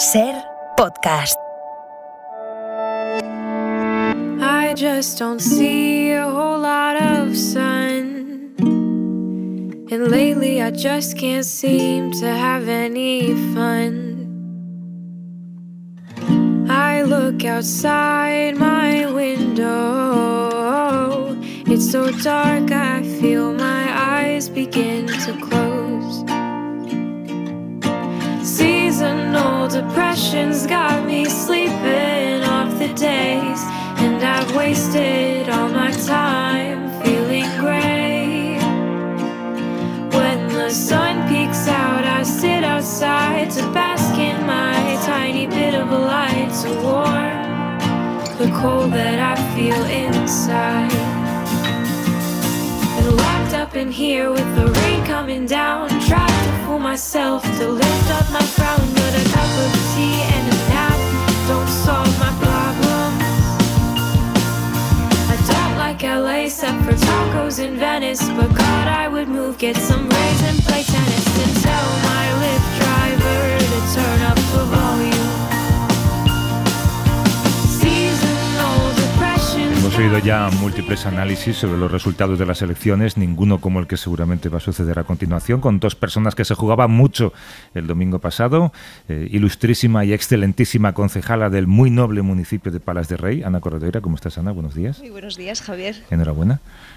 Ser Podcast. I just don't see a whole lot of sun, and lately I just can't seem to have any fun. I look outside my window, it's so dark I feel my eyes begin to close. Seasonal depression's got me sleeping off the days, and I've wasted all my time feeling gray. When the sun peeks out, I sit outside to bask in my tiny bit of a light to warm the cold that I feel inside. And locked up in here with the rain coming down, tried to fool myself to lift up my frown, but a cup of tea and a nap don't solve my problems. I don't like LA except for tacos in Venice, but God, I would move, get some rays and play tennis, and tell my Lyft driver to turn up the volume. Hemos oído ya múltiples análisis sobre los resultados de las elecciones, ninguno como el que seguramente va a suceder a continuación, con dos personas que se jugaban mucho el domingo pasado, ilustrísima y excelentísima concejala del muy noble municipio de Palas de Rey, Ana Corredoira. ¿Cómo estás, Ana? Buenos días. Muy buenos días, Javier. Enhorabuena.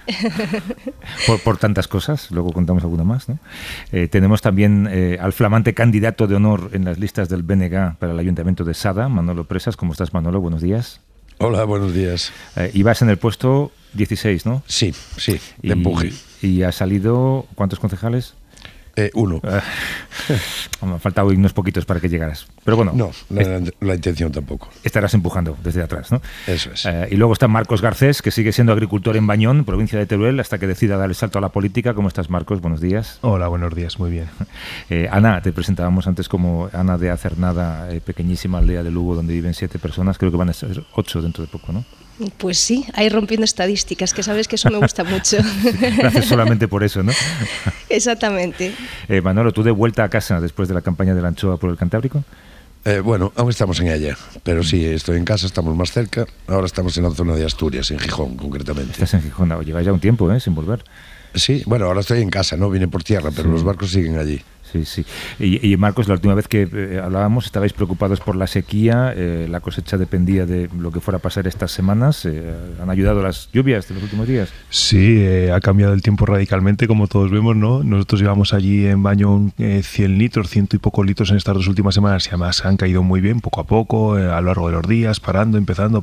por tantas cosas, luego contamos alguna más, ¿no? Tenemos también al flamante candidato de honor en las listas del BNG para el Ayuntamiento de Sada, Manolo Presas. ¿Cómo estás, Manolo? Buenos días. Hola, buenos días. Ibas en el puesto 16, ¿no? Sí, de empuje. ¿Y ha salido cuántos concejales? Uno. Me han faltado unos poquitos para que llegaras. Pero bueno. No, la intención tampoco. Estarás empujando desde atrás, ¿no? Eso es. Y luego está Marcos Garcés, que sigue siendo agricultor en Bañón, provincia de Teruel, hasta que decida dar el salto a la política. ¿Cómo estás, Marcos? Buenos días. Hola, buenos días, muy bien. Ana, te presentábamos antes como Ana de Acernada, pequeñísima aldea de Lugo, donde viven 7 personas. Creo que van a ser 8 dentro de poco, ¿no? Pues sí, ahí rompiendo estadísticas, que sabes que eso me gusta mucho. Gracias solamente por eso, ¿no? Exactamente. Manolo, ¿tú de vuelta a casa después de la campaña de la anchoa por el Cantábrico? Bueno, aún estamos en ella, pero sí, estoy en casa, estamos más cerca. Ahora estamos en la zona de Asturias, en Gijón concretamente. Estás en Gijón, llevas ya un tiempo, sin volver. Sí, bueno, ahora estoy en casa, no vine por tierra, pero los barcos siguen allí. Sí. Y Marcos, la última vez que hablábamos estabais preocupados por la sequía, la cosecha dependía de lo que fuera a pasar estas semanas. ¿Han ayudado las lluvias de los últimos días? Sí, ha cambiado el tiempo radicalmente, como todos vemos, ¿no? Nosotros llevamos allí en Bañón 100 litros, 100 y pocos litros en estas 2 últimas semanas, y además han caído muy bien, poco a poco, a lo largo de los días, parando, empezando.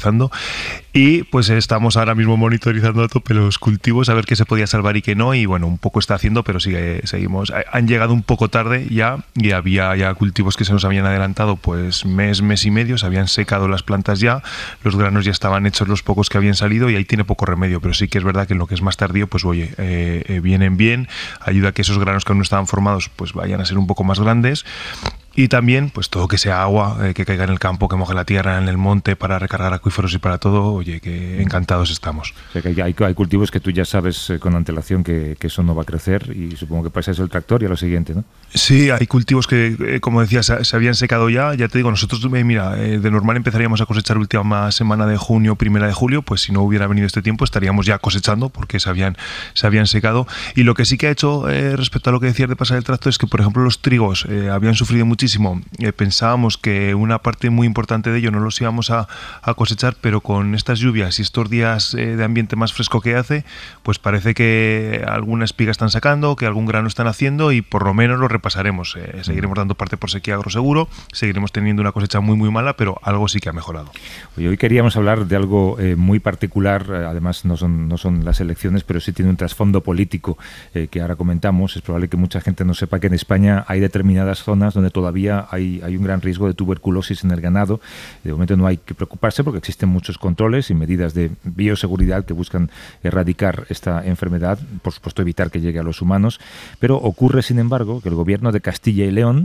Y pues estamos ahora mismo monitorizando a tope los cultivos, a ver qué se podía salvar y qué no, y bueno, un poco está haciendo, pero seguimos. Han llegado un poco tarde ya, y había ya cultivos que se nos habían adelantado pues mes y medio, se habían secado las plantas ya, los granos ya estaban hechos los pocos que habían salido, y ahí tiene poco remedio, pero sí que es verdad que en lo que es más tardío, pues oye, vienen bien, ayuda a que esos granos que aún no estaban formados pues vayan a ser un poco más grandes. Y también, pues todo que sea agua, que caiga en el campo, que moje la tierra, en el monte, para recargar acuíferos y para todo, oye, que encantados estamos. O sea, que hay cultivos que tú ya sabes con antelación que eso no va a crecer, y supongo que pasa eso el tractor y a lo siguiente, ¿no? Sí, hay cultivos que, como decías, se habían secado ya te digo, nosotros, mira, de normal empezaríamos a cosechar última semana de junio, primera de julio, pues si no hubiera venido este tiempo estaríamos ya cosechando porque se habían secado. Y lo que sí que ha hecho respecto a lo que decías de pasar el tractor es que, por ejemplo, los trigos habían sufrido muchísimo. Pensábamos que una parte muy importante de ello no los íbamos a cosechar, pero con estas lluvias y estos días de ambiente más fresco que hace, pues parece que alguna espiga están sacando, que algún grano están haciendo, y por lo menos lo repasaremos. Seguiremos dando parte por sequía agroseguro, seguiremos teniendo una cosecha muy mala, pero algo sí que ha mejorado. Oye, hoy queríamos hablar de algo muy particular, además no son las elecciones, pero sí tiene un trasfondo político que ahora comentamos. Es probable que mucha gente no sepa que en España hay determinadas zonas donde todavía hay un gran riesgo de tuberculosis en el ganado. De momento no hay que preocuparse porque existen muchos controles y medidas de bioseguridad que buscan erradicar esta enfermedad, por supuesto evitar que llegue a los humanos, pero ocurre, sin embargo, que el gobierno de Castilla y León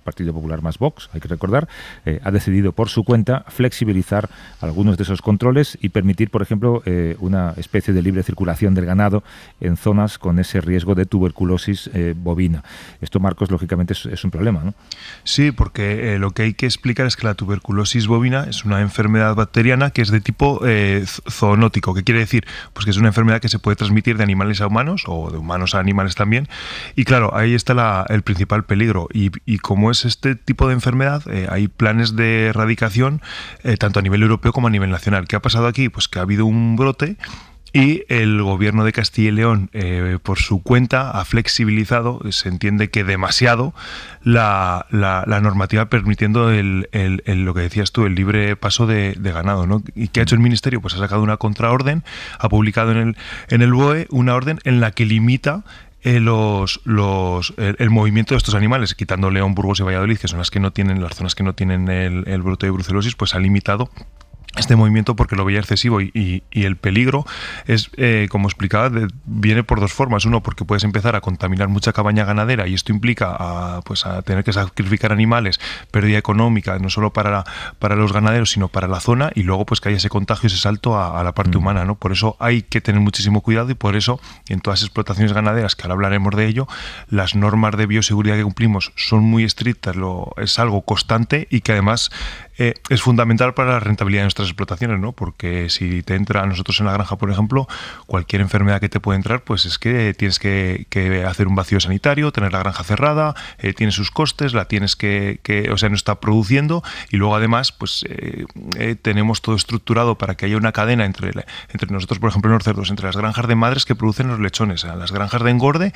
Partido Popular más Vox, hay que recordar, ha decidido por su cuenta flexibilizar algunos de esos controles y permitir, por ejemplo, una especie de libre circulación del ganado en zonas con ese riesgo de tuberculosis bovina. Esto, Marcos, lógicamente es un problema, ¿no? Sí, porque lo que hay que explicar es que la tuberculosis bovina es una enfermedad bacteriana que es de tipo zoonótico, que quiere decir pues que es una enfermedad que se puede transmitir de animales a humanos o de humanos a animales también. Y claro, ahí está el principal peligro. Y como es este tipo de enfermedad, hay planes de erradicación tanto a nivel europeo como a nivel nacional. ¿Qué ha pasado aquí? Pues que ha habido un brote y el gobierno de Castilla y León, por su cuenta, ha flexibilizado, se entiende que demasiado, la normativa permitiendo lo que decías tú, el libre paso de ganado, ¿no? ¿Y qué ha hecho el Ministerio? Pues ha sacado una contraorden, ha publicado en el BOE una orden en la que limita el movimiento de estos animales, quitando León, Burgos y Valladolid, que son las zonas que no tienen el brote de brucelosis, pues ha limitado este movimiento porque lo veía excesivo y el peligro es, como explicaba, viene por dos formas. Uno, porque puedes empezar a contaminar mucha cabaña ganadera y esto implica a tener que sacrificar animales, pérdida económica, no solo para los ganaderos, sino para la zona, y luego pues que haya ese contagio, ese salto a la parte humana, ¿no? Por eso hay que tener muchísimo cuidado y por eso en todas las explotaciones ganaderas, que ahora hablaremos de ello, las normas de bioseguridad que cumplimos son muy estrictas, es algo constante y que además es fundamental para la rentabilidad de nuestras explotaciones, ¿no? Porque si te entra a nosotros en la granja, por ejemplo, cualquier enfermedad que te puede entrar, pues es que tienes que hacer un vacío sanitario, tener la granja cerrada, tiene sus costes, la tienes o sea, no está produciendo, y luego además pues tenemos todo estructurado para que haya una cadena entre nosotros, por ejemplo, en los cerdos, entre las granjas de madres que producen los lechones, a las granjas de engorde,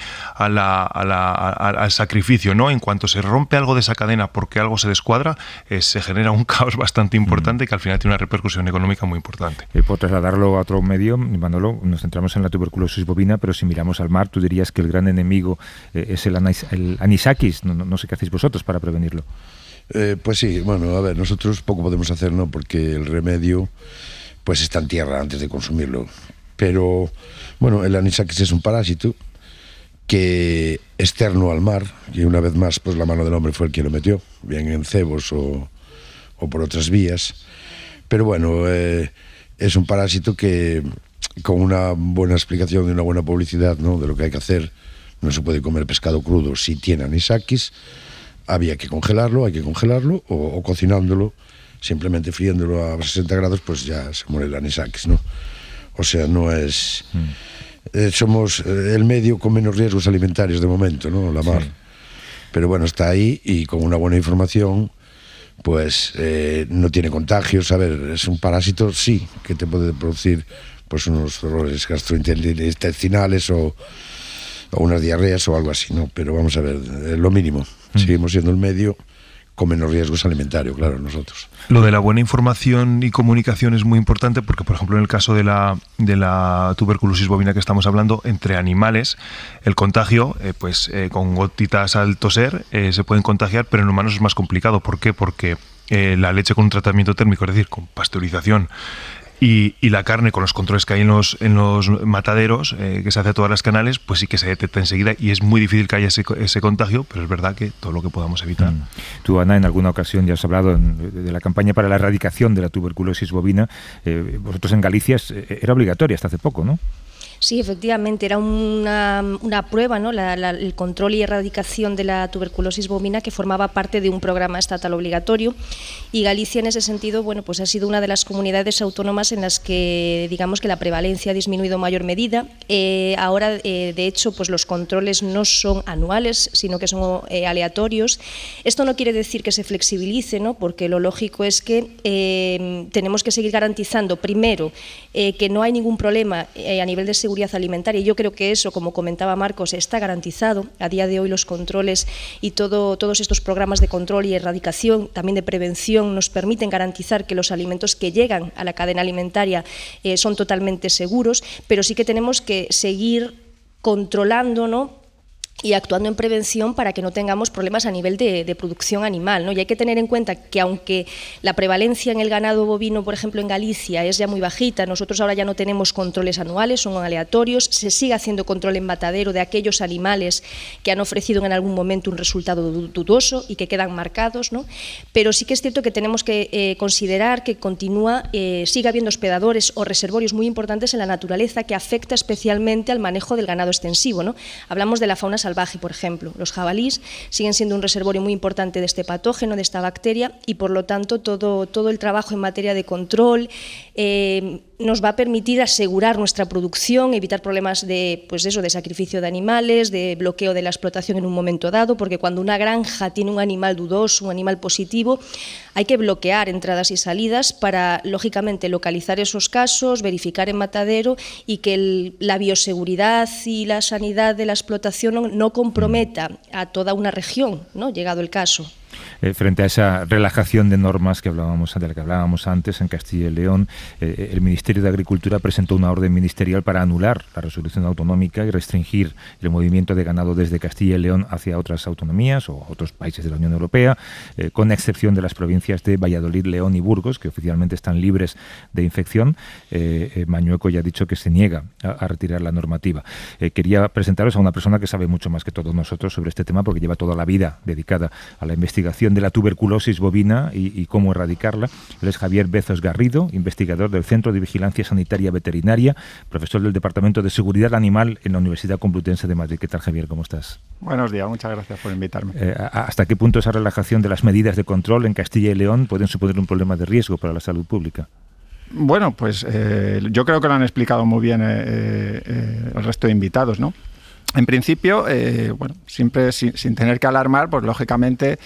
al sacrificio, ¿no? En cuanto se rompe algo de esa cadena porque algo se descuadra, se genera un caos bastante importante que al final tiene una repercusión económica muy importante. Por trasladarlo a otro medio, Manolo, nos centramos en la tuberculosis bovina, pero si miramos al mar, tú dirías que el gran enemigo es el anisakis. No sé qué hacéis vosotros para prevenirlo. Pues sí, bueno, a ver, nosotros poco podemos hacer, ¿no? Porque el remedio pues está en tierra antes de consumirlo. Pero, bueno, el anisakis es un parásito que externo al mar, y una vez más pues la mano del hombre fue el que lo metió, bien en cebos o por otras vías, pero bueno, es un parásito que con una buena explicación y una buena publicidad, ¿no?, de lo que hay que hacer, no se puede comer pescado crudo si tiene anisakis, hay que congelarlo o cocinándolo, simplemente friéndolo a 60 grados, pues ya se muere el anisakis, ¿no? O sea, no es... somos el medio con menos riesgos alimentarios de momento, ¿no?, la mar. Sí. Pero bueno, está ahí y con una buena información pues no tiene contagios. A ver, es un parásito, sí, que te puede producir pues unos dolores gastrointestinales o unas diarreas o algo así, ¿no? Pero vamos a ver, lo mínimo. Seguimos siendo el medio con menos riesgos alimentarios, claro, nosotros. Lo de la buena información y comunicación es muy importante porque, por ejemplo, en el caso de la tuberculosis bovina que estamos hablando, entre animales, el contagio, con gotitas al toser, se pueden contagiar, pero en humanos es más complicado. ¿Por qué? Porque la leche con un tratamiento térmico, es decir, con pasteurización, y la carne con los controles que hay en los mataderos, que se hace a todas las canales, pues sí que se detecta enseguida y es muy difícil que haya ese contagio, pero es verdad que todo lo que podamos evitar. Tú, Ana, en alguna ocasión ya has hablado de la campaña para la erradicación de la tuberculosis bovina. Vosotros en Galicia era obligatoria hasta hace poco, ¿no? Sí, efectivamente, era una prueba, ¿no? El control y erradicación de la tuberculosis bovina, que formaba parte de un programa estatal obligatorio, y Galicia en ese sentido, bueno, pues ha sido una de las comunidades autónomas en las que, digamos, que la prevalencia ha disminuido en mayor medida. Ahora, de hecho, pues los controles no son anuales, sino que son aleatorios. Esto no quiere decir que se flexibilice, ¿no? Porque lo lógico es que tenemos que seguir garantizando, primero, que no hay ningún problema a nivel de seguridad alimentaria. Yo creo que eso, como comentaba Marcos, está garantizado. A día de hoy los controles y todos estos programas de control y erradicación, también de prevención, nos permiten garantizar que los alimentos que llegan a la cadena alimentaria son totalmente seguros, pero sí que tenemos que seguir controlando, ¿no?, y actuando en prevención para que no tengamos problemas a nivel de producción animal, ¿no? Y hay que tener en cuenta que aunque la prevalencia en el ganado bovino, por ejemplo, en Galicia es ya muy bajita, nosotros ahora ya no tenemos controles anuales, son aleatorios, se sigue haciendo control en matadero de aquellos animales que han ofrecido en algún momento un resultado dudoso y que quedan marcados, ¿no? Pero sí que es cierto que tenemos que considerar que sigue habiendo hospedadores o reservorios muy importantes en la naturaleza que afecta especialmente al manejo del ganado extensivo, ¿no? Hablamos de la fauna salvaje, por ejemplo. Los jabalíes siguen siendo un reservorio muy importante de este patógeno, de esta bacteria, y por lo tanto todo el trabajo en materia de control nos va a permitir asegurar nuestra producción, evitar problemas de sacrificio de animales, de bloqueo de la explotación en un momento dado, porque cuando una granja tiene un animal dudoso, un animal positivo, hay que bloquear entradas y salidas para, lógicamente, localizar esos casos, verificar en matadero y que la bioseguridad y la sanidad de la explotación no comprometa a toda una región, ¿no? Llegado el caso. Frente a esa relajación de normas de la que hablábamos antes en Castilla y León, el Ministerio de Agricultura presentó una orden ministerial para anular la resolución autonómica y restringir el movimiento de ganado desde Castilla y León hacia otras autonomías o otros países de la Unión Europea, con excepción de las provincias de Valladolid, León y Burgos, que oficialmente están libres de infección. Mañueco ya ha dicho que se niega a retirar la normativa. Quería presentaros a una persona que sabe mucho más que todos nosotros sobre este tema, porque lleva toda la vida dedicada a la investigación de la tuberculosis bovina y cómo erradicarla. Él es Javier Bezos Garrido, investigador del Centro de Vigilancia Sanitaria Veterinaria, profesor del Departamento de Seguridad Animal en la Universidad Complutense de Madrid. ¿Qué tal, Javier? ¿Cómo estás? Buenos días, muchas gracias por invitarme. ¿Hasta qué punto esa relajación de las medidas de control en Castilla y León pueden suponer un problema de riesgo para la salud pública? Bueno, pues yo creo que lo han explicado muy bien el resto de invitados, ¿no? En principio, siempre sin tener que alarmar, pues lógicamente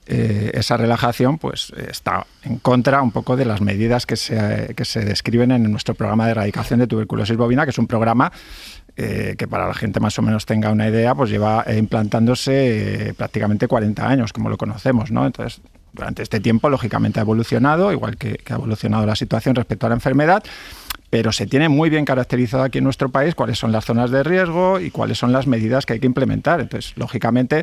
esa relajación pues está en contra un poco de las medidas que se describen en nuestro programa de erradicación de tuberculosis bovina, que es un programa que para la gente más o menos tenga una idea, pues lleva implantándose prácticamente 40 años, como lo conocemos, ¿no? Entonces, durante este tiempo, lógicamente ha evolucionado, igual que ha evolucionado la situación respecto a la enfermedad, pero se tiene muy bien caracterizado aquí en nuestro país cuáles son las zonas de riesgo y cuáles son las medidas que hay que implementar. Entonces, lógicamente,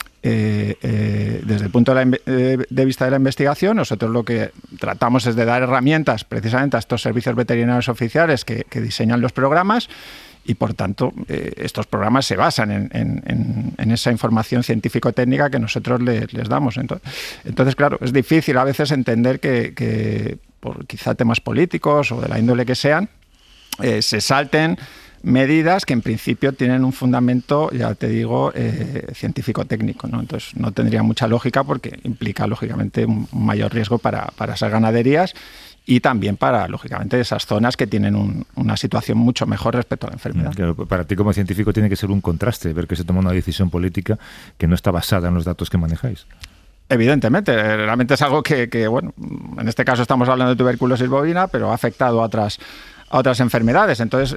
desde el punto de vista de la investigación, nosotros lo que tratamos es de dar herramientas precisamente a estos servicios veterinarios oficiales que diseñan los programas, y por tanto estos programas se basan en esa información científico-técnica que nosotros les damos. Entonces, claro, es difícil a veces entender que por quizá temas políticos o de la índole que sean, se salten medidas que en principio tienen un fundamento, ya te digo, científico-técnico, ¿no? Entonces no tendría mucha lógica, porque implica lógicamente un mayor riesgo para esas ganaderías y también para, lógicamente, esas zonas que tienen una situación mucho mejor respecto a la enfermedad. Claro, para ti como científico tiene que ser un contraste ver que se toma una decisión política que no está basada en los datos que manejáis. Evidentemente, realmente es algo que bueno, en este caso estamos hablando de tuberculosis bovina, pero ha afectado a otras enfermedades. Entonces,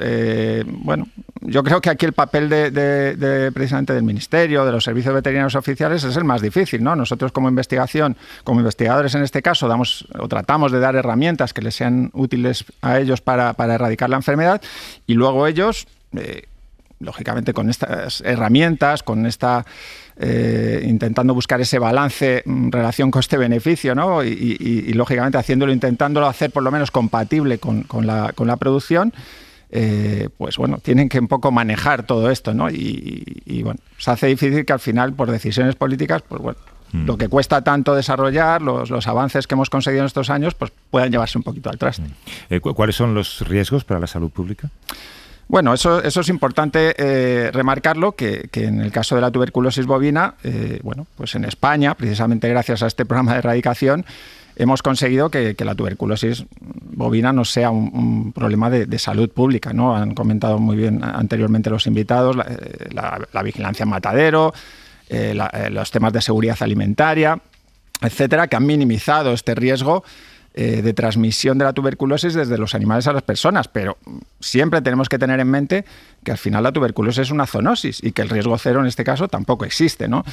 yo creo que aquí el papel de precisamente del Ministerio, de los servicios veterinarios oficiales, es el más difícil, ¿no? Nosotros como investigadores en este caso, tratamos de dar herramientas que les sean útiles a ellos para erradicar la enfermedad, y luego ellos, lógicamente con estas herramientas, intentando buscar ese balance, relación coste-beneficio, ¿no? Y lógicamente intentándolo hacer por lo menos compatible con la producción, pues bueno, tienen que un poco manejar todo esto, ¿no? Y bueno, se hace difícil que al final, por decisiones políticas, pues bueno, lo que cuesta tanto desarrollar, los avances que hemos conseguido en estos años, pues puedan llevarse un poquito al traste. ¿Cuáles son los riesgos para la salud pública? Bueno, eso es importante remarcarlo, que en el caso de la tuberculosis bovina, pues en España, precisamente gracias a este programa de erradicación, hemos conseguido que la tuberculosis bovina no sea un problema de salud pública, ¿no? Han comentado muy bien anteriormente los invitados la vigilancia en matadero, los temas de seguridad alimentaria, etcétera, que han minimizado este riesgo de transmisión de la tuberculosis desde los animales a las personas, pero siempre tenemos que tener en mente que al final la tuberculosis es una zoonosis y que el riesgo cero en este caso tampoco existe, ¿no?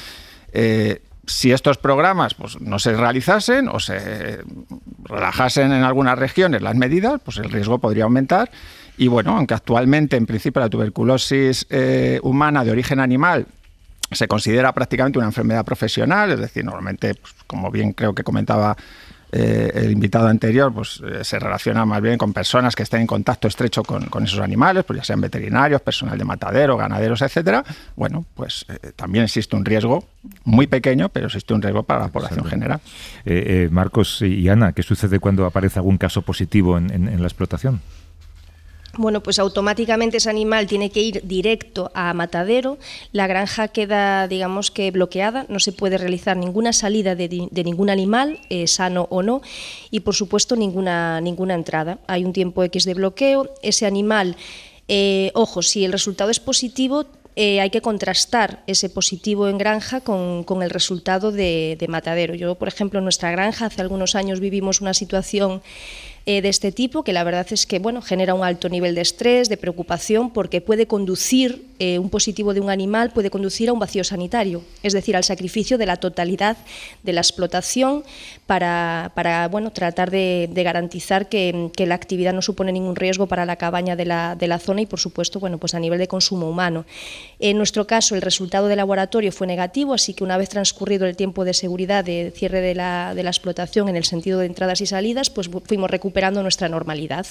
Si estos programas pues no se realizasen o se relajasen en algunas regiones las medidas, pues el riesgo podría aumentar. Y bueno, aunque actualmente en principio la tuberculosis humana de origen animal se considera prácticamente una enfermedad profesional, es decir, normalmente, pues, como bien creo que comentaba el invitado anterior, pues se relaciona más bien con personas que estén en contacto estrecho con esos animales, pues ya sean veterinarios, personal de matadero, ganaderos, etcétera. Bueno, pues también existe un riesgo muy pequeño, pero existe un riesgo para la población general. Marcos y Ana, ¿qué sucede cuando aparece algún caso positivo en la explotación? Bueno, pues automáticamente ese animal tiene que ir directo a matadero, la granja queda, digamos que bloqueada, no se puede realizar ninguna salida de ningún animal, sano o no, y por supuesto ninguna entrada. Hay un tiempo X de bloqueo, ese animal, ojo, si el resultado es positivo, hay que contrastar ese positivo en granja con el resultado de matadero. Yo, por ejemplo, en nuestra granja hace algunos años vivimos una situación de este tipo, que la verdad es que genera un alto nivel de estrés, de preocupación, porque puede conducir, un positivo de un animal puede conducir a un vacío sanitario, es decir, al sacrificio de la totalidad de la explotación para tratar de garantizar que la actividad no supone ningún riesgo para la cabaña de la zona y, por supuesto, pues a nivel de consumo humano. En nuestro caso, el resultado de laboratorio fue negativo, así que una vez transcurrido el tiempo de seguridad de cierre de la explotación en el sentido de entradas y salidas, pues fuimos recuperando nuestra normalidad.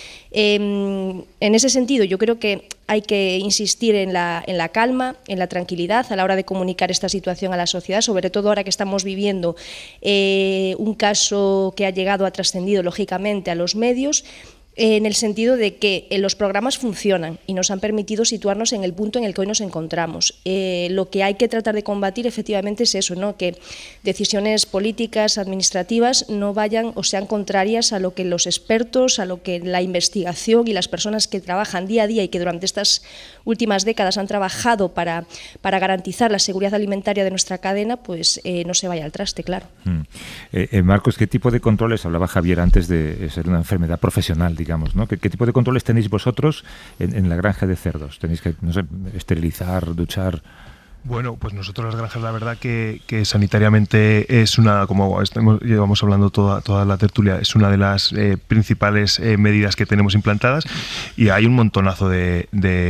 En ese sentido, yo creo que hay que insistir en la calma, en la tranquilidad a la hora de comunicar esta situación a la sociedad, sobre todo ahora que estamos viviendo un caso que ha llegado, ha trascendido lógicamente a los medios, en el sentido de que los programas funcionan y nos han permitido situarnos en el punto en el que hoy nos encontramos. Lo que hay que tratar de combatir efectivamente es eso, ¿no? Que decisiones políticas, administrativas no vayan o sean contrarias a lo que los expertos, a lo que la investigación y las personas que trabajan día a día y que durante estas últimas décadas han trabajado para garantizar la seguridad alimentaria de nuestra cadena, pues no se vaya al traste, claro. Marcos, ¿qué tipo de controles? Hablaba Javier antes de ser una enfermedad profesional, digamos, ¿no? ¿Qué tipo de controles tenéis vosotros en la granja de cerdos? ¿Tenéis que, no sé, esterilizar, duchar? Bueno, pues nosotros las granjas, la verdad que sanitariamente es una, como llevamos hablando toda la tertulia, es una de las principales medidas que tenemos implantadas, y hay un montonazo de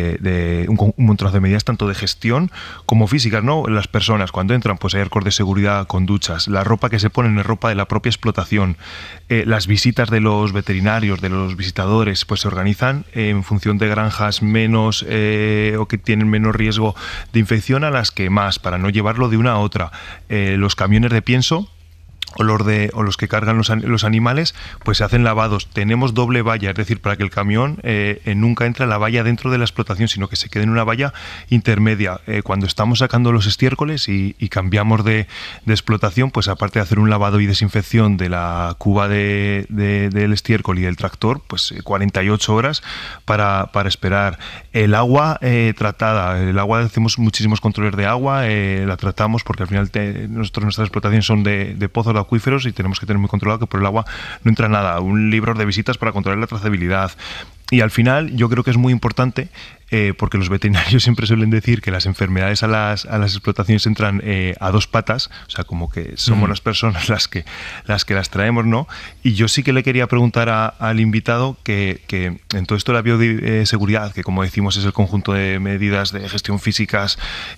medidas tanto de gestión como físicas, ¿no? Las personas cuando entran, pues hay arcos de seguridad con duchas, la ropa que se ponen es ropa de la propia explotación, las visitas de los veterinarios, de los visitadores, pues se organizan en función de granjas menos o que tienen menos riesgo de infección a las que más, para no llevarlo de una a otra. Los camiones de pienso o los que cargan los animales, pues se hacen lavados. Tenemos doble valla, es decir, para que el camión nunca entre la valla dentro de la explotación, sino que se quede en una valla intermedia. Cuando estamos sacando los estiércoles y cambiamos de explotación, pues aparte de hacer un lavado y desinfección de la cuba del estiércol y del tractor, pues 48 horas para esperar. El agua tratada, hacemos muchísimos controles de agua, la tratamos porque al final nuestras explotaciones son de pozos de acuíferos y tenemos que tener muy controlado que por el agua no entra nada. Un libro de visitas para controlar la trazabilidad. Y al final yo creo que es muy importante, porque los veterinarios siempre suelen decir que las enfermedades a las explotaciones entran a dos patas, o sea, como que somos las personas las que las traemos, ¿no? Y yo sí que le quería preguntar al invitado que en todo esto de la bioseguridad, que como decimos es el conjunto de medidas de gestión y físicas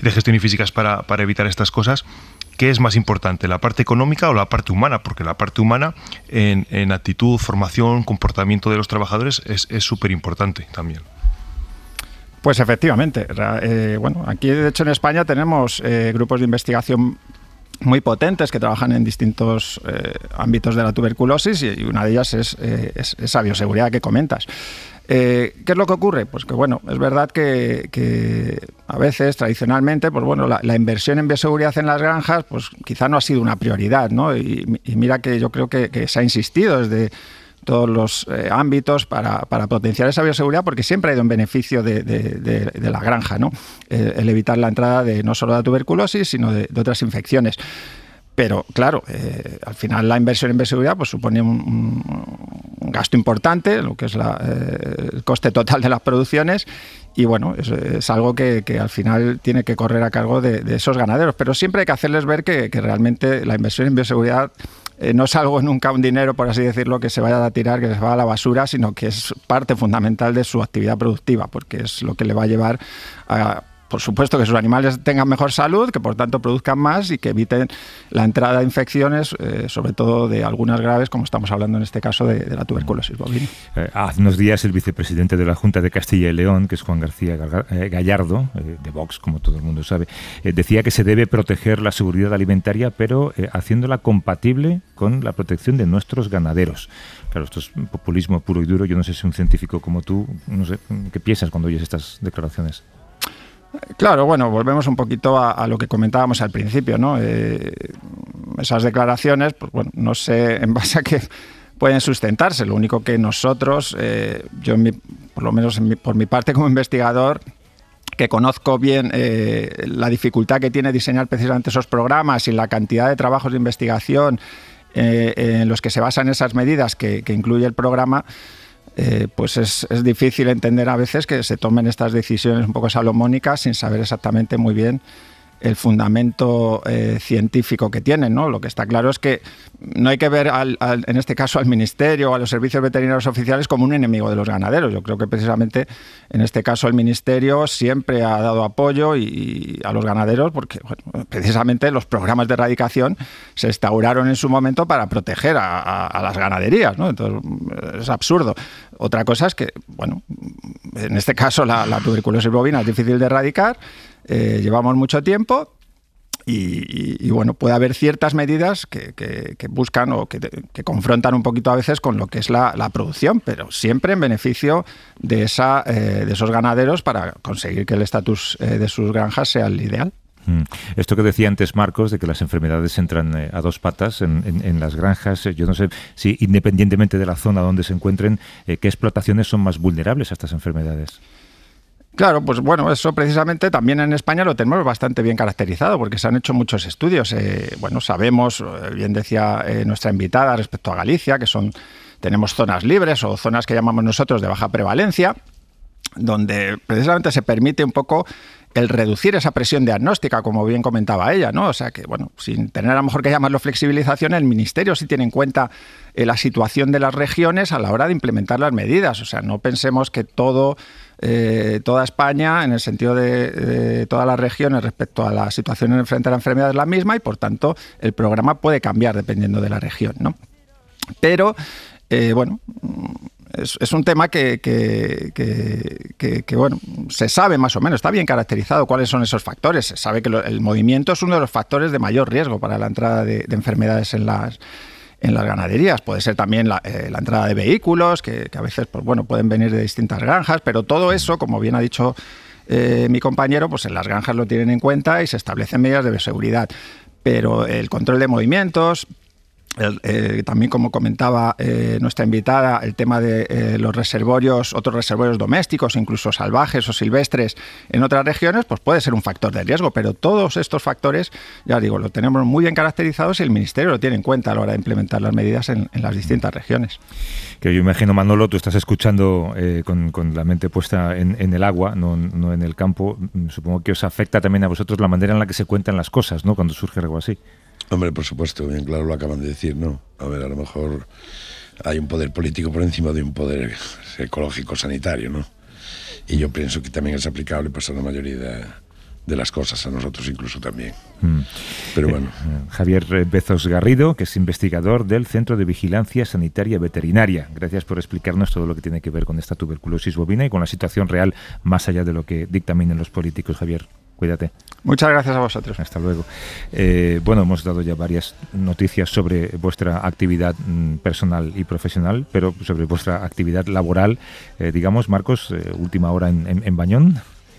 para evitar estas cosas, ¿qué es más importante, la parte económica o la parte humana? Porque la parte humana en actitud, formación, comportamiento de los trabajadores es súper importante también. Pues efectivamente. Aquí de hecho en España tenemos grupos de investigación muy potentes que trabajan en distintos ámbitos de la tuberculosis, y una de ellas es esa bioseguridad que comentas. ¿Qué es lo que ocurre? Pues que es verdad que a veces, tradicionalmente, pues la inversión en bioseguridad en las granjas, pues quizá no ha sido una prioridad, ¿no? Y mira que yo creo que se ha insistido desde todos los ámbitos para potenciar esa bioseguridad, porque siempre ha ido en beneficio de la granja, ¿no? El evitar la entrada de no solo de la tuberculosis, sino de otras infecciones. Pero, claro, al final la inversión en bioseguridad pues supone un gasto importante, lo que es el coste total de las producciones, y es algo que al final tiene que correr a cargo de esos ganaderos. Pero siempre hay que hacerles ver que realmente la inversión en bioseguridad no es algo nunca un dinero, por así decirlo, que se vaya a tirar, que se vaya a la basura, sino que es parte fundamental de su actividad productiva, porque es lo que le va a llevar a por supuesto, que sus animales tengan mejor salud, que por tanto produzcan más y que eviten la entrada de infecciones, sobre todo de algunas graves, como estamos hablando en este caso de la tuberculosis bovina. Hace unos días el vicepresidente de la Junta de Castilla y León, que es Juan García Gallardo, de Vox, como todo el mundo sabe, decía que se debe proteger la seguridad alimentaria, pero haciéndola compatible con la protección de nuestros ganaderos. Claro, esto es populismo puro y duro. Yo no sé si un científico como tú, no sé, ¿qué piensas cuando oyes estas declaraciones? Claro, bueno, volvemos un poquito a lo que comentábamos al principio, ¿no? Esas declaraciones, pues bueno, no sé en base a qué pueden sustentarse. Lo único que nosotros, yo por lo menos por mi parte como investigador, que conozco bien la dificultad que tiene diseñar precisamente esos programas y la cantidad de trabajos de investigación en los que se basan esas medidas que incluye el programa, pues es difícil entender a veces que se tomen estas decisiones un poco salomónicas sin saber exactamente muy bien el fundamento científico que tienen, ¿no? Lo que está claro es que no hay que ver, en este caso, al Ministerio o a los servicios veterinarios oficiales como un enemigo de los ganaderos. Yo creo que precisamente en este caso el Ministerio siempre ha dado apoyo y a los ganaderos porque bueno, precisamente los programas de erradicación se instauraron en su momento para proteger a las ganaderías, ¿no? Entonces es absurdo. Otra cosa es que, bueno, en este caso la tuberculosis bovina es difícil de erradicar. Llevamos mucho tiempo y bueno, puede haber ciertas medidas que buscan o que confrontan un poquito a veces con lo que es la producción, pero siempre en beneficio de esos ganaderos para conseguir que el estatus de sus granjas sea el ideal. Esto que decía antes Marcos, de que las enfermedades entran a dos patas en las granjas, yo no sé si independientemente de la zona donde se encuentren, ¿qué explotaciones son más vulnerables a estas enfermedades? Claro, pues bueno, eso precisamente también en España lo tenemos bastante bien caracterizado porque se han hecho muchos estudios. Bueno, sabemos, bien decía nuestra invitada respecto a Galicia, que tenemos zonas libres o zonas que llamamos nosotros de baja prevalencia, donde precisamente se permite un poco el reducir esa presión diagnóstica, como bien comentaba ella, ¿no? O sea que, bueno, sin tener a lo mejor que llamarlo flexibilización, el Ministerio sí tiene en cuenta la situación de las regiones a la hora de implementar las medidas. O sea, no pensemos que toda España, en el sentido de todas las regiones respecto a la situación frente a la enfermedad es la misma y, por tanto, el programa puede cambiar dependiendo de la región, ¿no? Pero, bueno, es un tema que bueno, se sabe más o menos, está bien caracterizado cuáles son esos factores. Se sabe que el movimiento es uno de los factores de mayor riesgo para la entrada de enfermedades en las ganaderías. Puede ser también la entrada de vehículos, que a veces pues, bueno, pueden venir de distintas granjas, pero todo eso, como bien ha dicho mi compañero, pues en las granjas lo tienen en cuenta y se establecen medidas de bioseguridad. Pero el control de movimientos, también como comentaba nuestra invitada, el tema de los reservorios, otros reservorios domésticos, incluso salvajes o silvestres en otras regiones, pues puede ser un factor de riesgo, pero todos estos factores, ya digo, lo tenemos muy bien caracterizados y el Ministerio lo tiene en cuenta a la hora de implementar las medidas en las distintas regiones. Que yo imagino, Manolo, tú estás escuchando con la mente puesta en el agua, no en el campo. Supongo que os afecta también a vosotros la manera en la que se cuentan las cosas, ¿no? Cuando surge algo así. Hombre, por supuesto, bien claro lo acaban de decir, ¿no? A ver, a lo mejor hay un poder político por encima de un poder ecológico sanitario, ¿no? Y yo pienso que también es aplicable pues, a la mayoría de las cosas, a nosotros incluso también. Pero bueno. Javier Bezos Garrido, que es investigador del Centro de Vigilancia Sanitaria Veterinaria. Gracias por explicarnos todo lo que tiene que ver con esta tuberculosis bovina y con la situación real, más allá de lo que dictaminen los políticos. Javier, cuídate. Muchas gracias a vosotros. Hasta luego. Bueno, hemos dado ya varias noticias sobre vuestra actividad personal y profesional, pero sobre vuestra actividad laboral, digamos, Marcos, última hora en Bañón.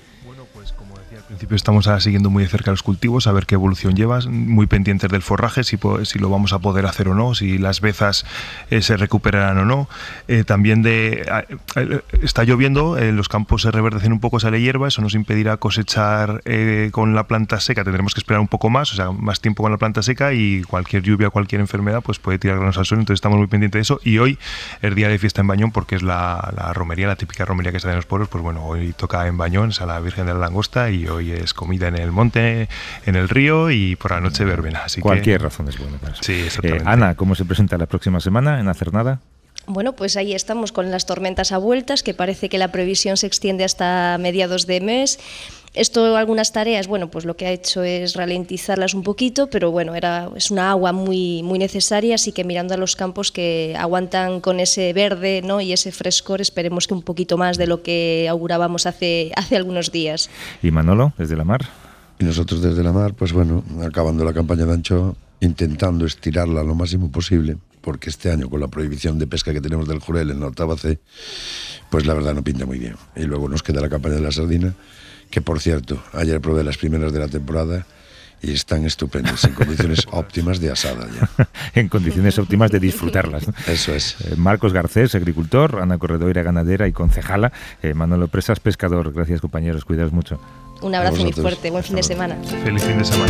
Al principio estamos siguiendo muy de cerca los cultivos, a ver qué evolución llevas, muy pendientes del forraje, si lo vamos a poder hacer o no, si las bezas se recuperarán o no. También está lloviendo, los campos se reverdecen un poco, sale hierba, eso nos impedirá cosechar con la planta seca, tendremos que esperar un poco más, o sea, más tiempo con la planta seca y cualquier lluvia, cualquier enfermedad, pues puede tirar granos al suelo, entonces estamos muy pendientes de eso. Y hoy es día de fiesta en Bañón porque es la romería, la típica romería que se da en los pueblos, pues bueno, hoy toca en Bañón, es a la Virgen de la Langosta y hoy es comida en el monte, en el río y por la noche verbena. Así cualquier razón es buena para eso. Sí, exactamente. Ana, ¿cómo se presenta la próxima semana en Hacer Nada? Bueno, pues ahí estamos con las tormentas a vueltas, que parece que la previsión se extiende hasta mediados de mes. Esto, algunas tareas, bueno, pues lo que ha hecho es ralentizarlas un poquito, pero bueno, es una agua muy, muy necesaria, así que mirando a los campos que aguantan con ese verde, ¿no? Y ese frescor, esperemos que un poquito más de lo que augurábamos hace algunos días. ¿Y Manolo, desde la mar? Y nosotros desde la mar, pues bueno, acabando la campaña de anchoa, intentando estirarla lo máximo posible, porque este año con la prohibición de pesca que tenemos del jurel en la octava C, pues la verdad no pinta muy bien. Y luego nos queda la campaña de la sardina, que por cierto, ayer probé las primeras de la temporada y están estupendas, en condiciones óptimas de asada ya. En condiciones óptimas de disfrutarlas, ¿no? Eso es. Marcos Garcés, agricultor, Ana Corredoira, ganadera y concejala, Manolo Presas, pescador. Gracias, compañeros, cuidaos mucho. Un abrazo muy fuerte, buen fin de semana. Feliz fin de semana.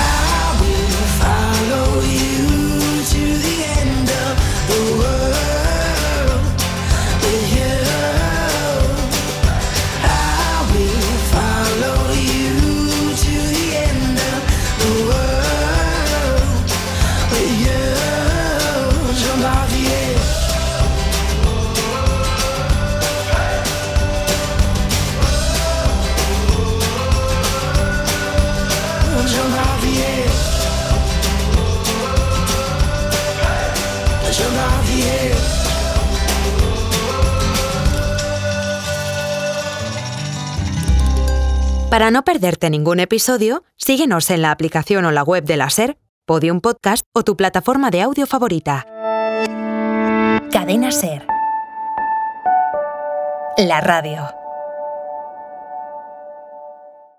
Para no perderte ningún episodio, síguenos en la aplicación o la web de la SER, Podium Podcast o tu plataforma de audio favorita. Cadena SER. La radio.